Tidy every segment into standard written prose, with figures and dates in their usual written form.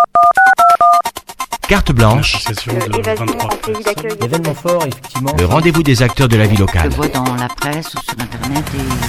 Carte blanche. Événement fort, effectivement. Le rendez-vous des acteurs de la vie locale. Je vois dans la presse ou sur Internet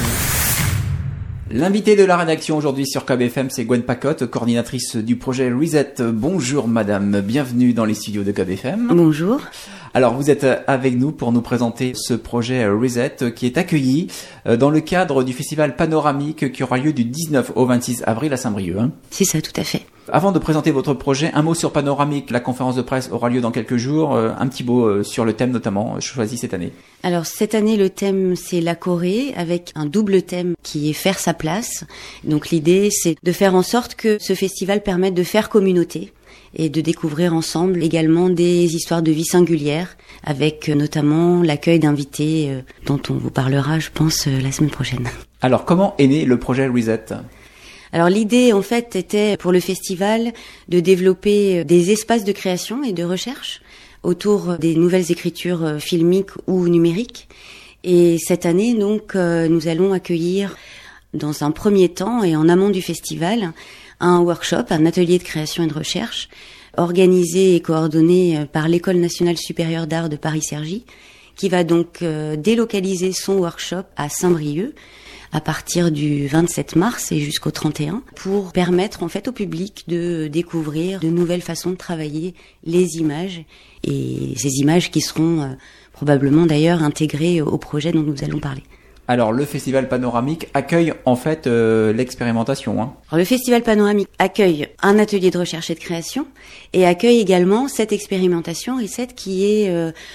L'invité de la rédaction aujourd'hui sur KBFM, c'est Gwen Pacotte, coordinatrice du projet Reset. Bonjour madame, bienvenue dans les studios de KBFM. Bonjour. Alors vous êtes avec nous pour nous présenter ce projet Reset qui est accueilli dans le cadre du festival panoramique qui aura lieu du 19 au 26 avril à Saint-Brieuc. C'est ça, tout à fait. Avant de présenter votre projet, un mot sur Panoramique. La conférence de presse aura lieu dans quelques jours. Un petit mot sur le thème notamment choisi cette année. Alors cette année, le thème c'est la Corée avec un double thème qui est faire sa place. Donc l'idée c'est de faire en sorte que ce festival permette de faire communauté et de découvrir ensemble également des histoires de vie singulières avec notamment l'accueil d'invités dont on vous parlera, je pense, la semaine prochaine. Alors comment est né le projet Reset ? Alors l'idée en fait était pour le festival de développer des espaces de création et de recherche autour des nouvelles écritures filmiques ou numériques. Et cette année donc nous allons accueillir dans un premier temps et en amont du festival un workshop, un atelier de création et de recherche organisé et coordonné par l'École nationale supérieure d'art de Paris-Cergy qui va donc délocaliser son workshop à Saint-Brieuc à partir du 27 mars et jusqu'au 31 pour permettre en fait au public de découvrir de nouvelles façons de travailler les images et ces images qui seront probablement d'ailleurs intégrées au projet dont nous allons parler. Alors le festival panoramique accueille en fait l'expérimentation. Alors, le festival panoramique accueille un atelier de recherche et de création et accueille également cette expérimentation Reset qui est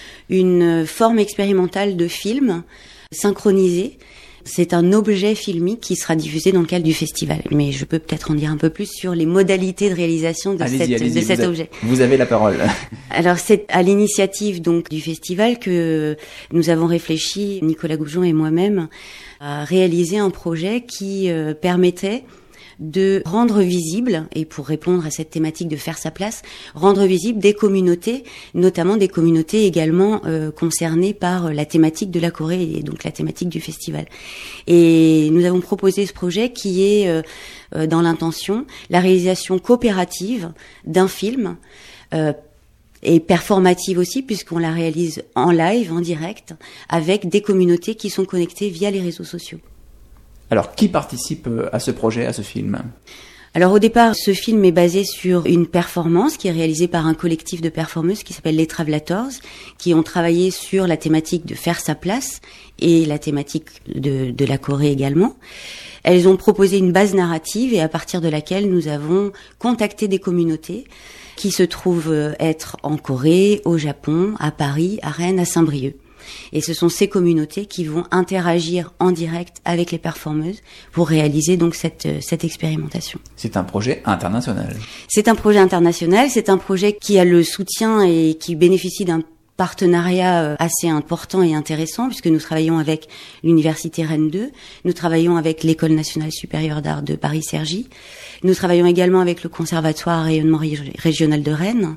une forme expérimentale de film synchronisé. C'est un objet filmique qui sera diffusé dans le cadre du festival. Mais je peux peut-être en dire un peu plus sur les modalités de réalisation de cet objet. Vous avez la parole. Alors c'est à l'initiative donc du festival que nous avons réfléchi, Nicolas Goujon et moi-même, à réaliser un projet qui permettait de rendre visible, et pour répondre à cette thématique de faire sa place, rendre visible des communautés, notamment des communautés également concernées par la thématique de la Corée et donc la thématique du festival. Et nous avons proposé ce projet qui est dans l'intention la réalisation coopérative d'un film et performative aussi puisqu'on la réalise en live, en direct, avec des communautés qui sont connectées via les réseaux sociaux. Alors, qui participe à ce projet, à ce film ? Alors au départ, ce film est basé sur une performance qui est réalisée par un collectif de performeuses qui s'appelle les Travelators, qui ont travaillé sur la thématique de faire sa place et la thématique de la Corée également. Elles ont proposé une base narrative et à partir de laquelle nous avons contacté des communautés qui se trouvent être en Corée, au Japon, à Paris, à Rennes, à Saint-Brieuc. Et ce sont ces communautés qui vont interagir en direct avec les performeuses pour réaliser donc cette expérimentation. C'est un projet international. C'est un projet international, c'est un projet qui a le soutien et qui bénéficie d'un partenariat assez important et intéressant puisque nous travaillons avec l'Université Rennes 2, nous travaillons avec l'École nationale supérieure d'art de Paris-Cergy, nous travaillons également avec le Conservatoire à rayonnement régional de Rennes.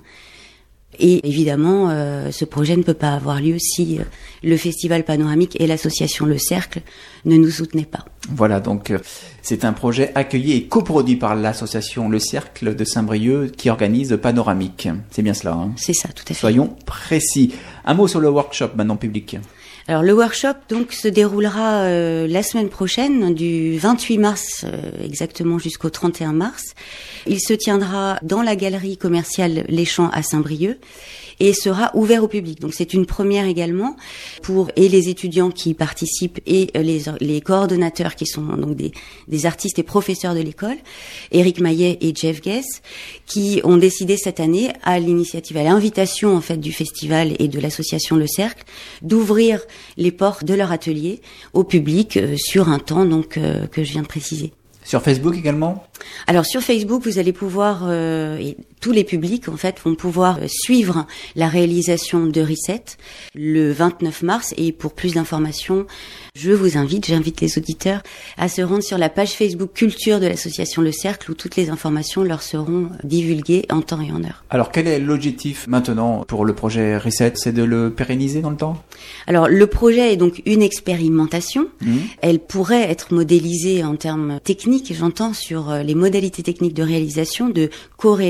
Et évidemment, ce projet ne peut pas avoir lieu si le Festival Panoramique et l'association Le Cercle ne nous soutenaient pas. Voilà, donc c'est un projet accueilli et coproduit par l'association Le Cercle de Saint-Brieuc qui organise Panoramique. C'est bien cela, hein ? C'est ça, tout à fait. Soyons précis. Un mot sur le workshop maintenant public. Alors le workshop donc se déroulera la semaine prochaine du 28 mars exactement jusqu'au 31 mars. Il se tiendra dans la galerie commerciale Les Champs à Saint-Brieuc et sera ouvert au public. Donc c'est une première également pour et les étudiants qui y participent et les coordonnateurs qui sont donc des artistes et professeurs de l'école, Éric Maillet et Jeff Guess, qui ont décidé cette année à l'initiative, à l'invitation en fait du festival et de l'association Le Cercle, d'ouvrir les portes de leur atelier au public sur un temps donc que je viens de préciser. Sur Facebook également ? Alors sur Facebook, vous allez pouvoir, et tous les publics en fait vont pouvoir suivre la réalisation de Reset le 29 mars. Et pour plus d'informations, j'invite les auditeurs à se rendre sur la page Facebook Culture de l'association Le Cercle où toutes les informations leur seront divulguées en temps et en heure. Alors quel est l'objectif maintenant pour le projet Reset ? C'est de le pérenniser dans le temps ? Alors le projet est donc une expérimentation. Elle pourrait être modélisée en termes techniques, j'entends, sur les modalités techniques de réalisation, de co-réalisation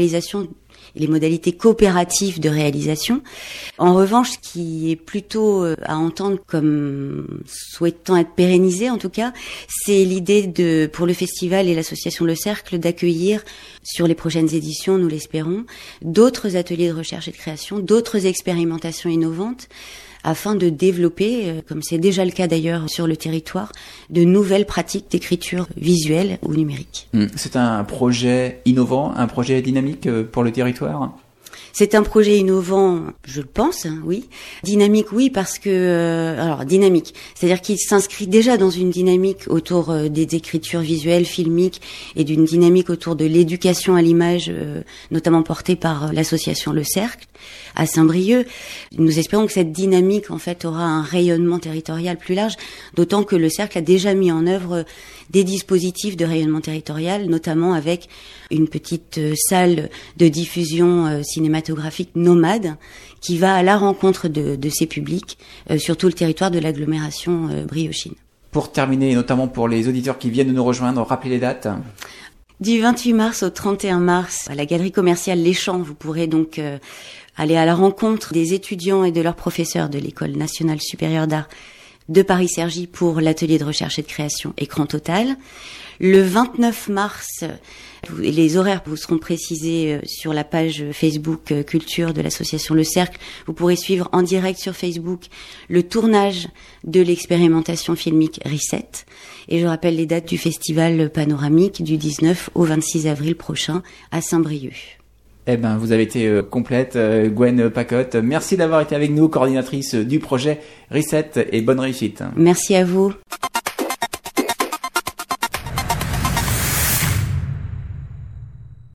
réalisation et les modalités coopératives de réalisation. En revanche, ce qui est plutôt à entendre comme souhaitant être pérennisé, en tout cas, c'est l'idée pour le festival et l'association Le Cercle d'accueillir sur les prochaines éditions, nous l'espérons, d'autres ateliers de recherche et de création, d'autres expérimentations innovantes, afin de développer, comme c'est déjà le cas d'ailleurs sur le territoire, de nouvelles pratiques d'écriture visuelle ou numérique. C'est un projet innovant, un projet dynamique pour le territoire ? C'est un projet innovant, je le pense, oui. Dynamique, oui, parce que... alors, dynamique, c'est-à-dire qu'il s'inscrit déjà dans une dynamique autour des écritures visuelles, filmiques, et d'une dynamique autour de l'éducation à l'image, notamment portée par l'association Le Cercle, à Saint-Brieuc. Nous espérons que cette dynamique, en fait, aura un rayonnement territorial plus large, d'autant que Le Cercle a déjà mis en œuvre des dispositifs de rayonnement territorial, notamment avec une petite salle de diffusion cinématographique nomade qui va à la rencontre de ces publics sur tout le territoire de l'agglomération briochine. Pour terminer, et notamment pour les auditeurs qui viennent de nous rejoindre, rappelez les dates. Du 28 mars au 31 mars, à la galerie commerciale Les Champs, vous pourrez donc aller à la rencontre des étudiants et de leurs professeurs de l'École nationale supérieure d'art de Paris-Cergy pour l'atelier de recherche et de création Écran Total. Le 29 mars, les horaires vous seront précisés sur la page Facebook Culture de l'association Le Cercle. Vous pourrez suivre en direct sur Facebook le tournage de l'expérimentation filmique Reset. Et je rappelle les dates du festival panoramique du 19 au 26 avril prochain à Saint-Brieuc. Eh ben, vous avez été complète, Gwen Pacotte. Merci d'avoir été avec nous, coordinatrice du projet Reset, et bonne réussite. Merci à vous.